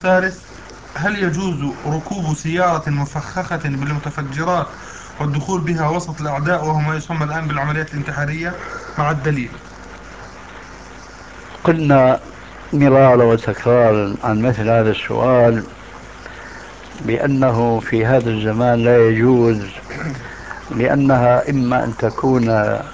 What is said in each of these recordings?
ثالث، هل يجوز ركوب سيارة مفخخة بالمتفجرات والدخول بها وسط الأعداء وهو ما يسمى الآن بالعمليات الانتحارية مع الدليل؟ قلنا مرارا وتكرارا عن مثل هذا السؤال بأنه في هذا الزمان لا يجوز، لأنها إما أن تكون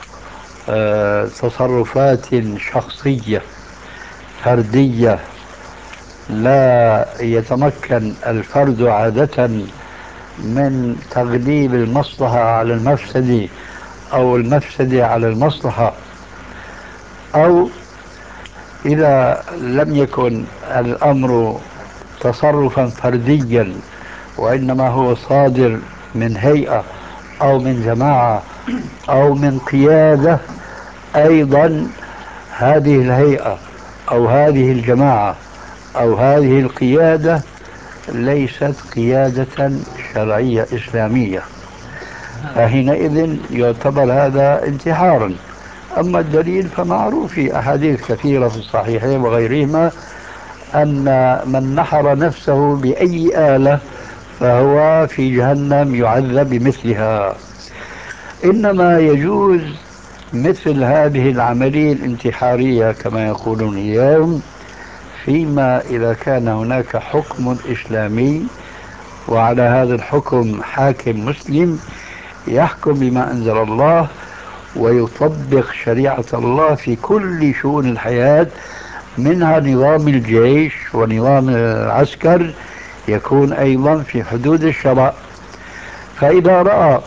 تصرفات شخصية فردية لا يتمكن الفرد عادة من تغليب المصلحة على المفسدة أو المفسدة على المصلحة، أو إذا لم يكن الأمر تصرفا فرديا وإنما هو صادر من هيئة أو من جماعة أو من قيادة، أيضا هذه الهيئة أو هذه الجماعة أو هذه القيادة ليست قيادة شرعية إسلامية، فحينئذ يعتبر هذا انتحارا. أما الدليل فمعروف في أحاديث كثيرة في الصحيحين وغيرهما أن من نحر نفسه بأي آلة فهو في جهنم يعذب بمثلها. إنما يجوز مثل هذه العملية الانتحارية كما يقولون اليوم فيما إذا كان هناك حكم إسلامي وعلى هذا الحكم حاكم مسلم يحكم بما أنزل الله ويطبق شريعة الله في كل شؤون الحياة، منها نظام الجيش ونظام العسكر يكون أيضا في حدود الشرع. فإذا رأى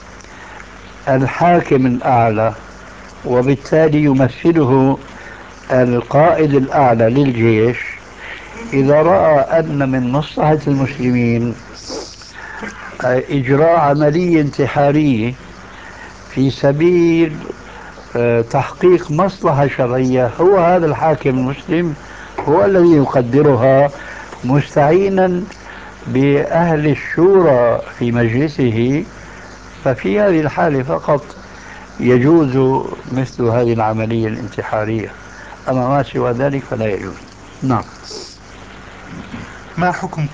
الحاكم الأعلى وبالتالي يمثله القائد الأعلى للجيش، إذا رأى أن من مصلحة المسلمين إجراء عملية انتحارية في سبيل تحقيق مصلحة شرعية، هو هذا الحاكم المسلم هو الذي يقدرها مستعينا بأهل الشورى في مجلسه، ففي هذه الحالة فقط يجوز مثل هذه العملية الانتحارية، أما ما سوى ذلك فلا يجوز. نعم. ما حكم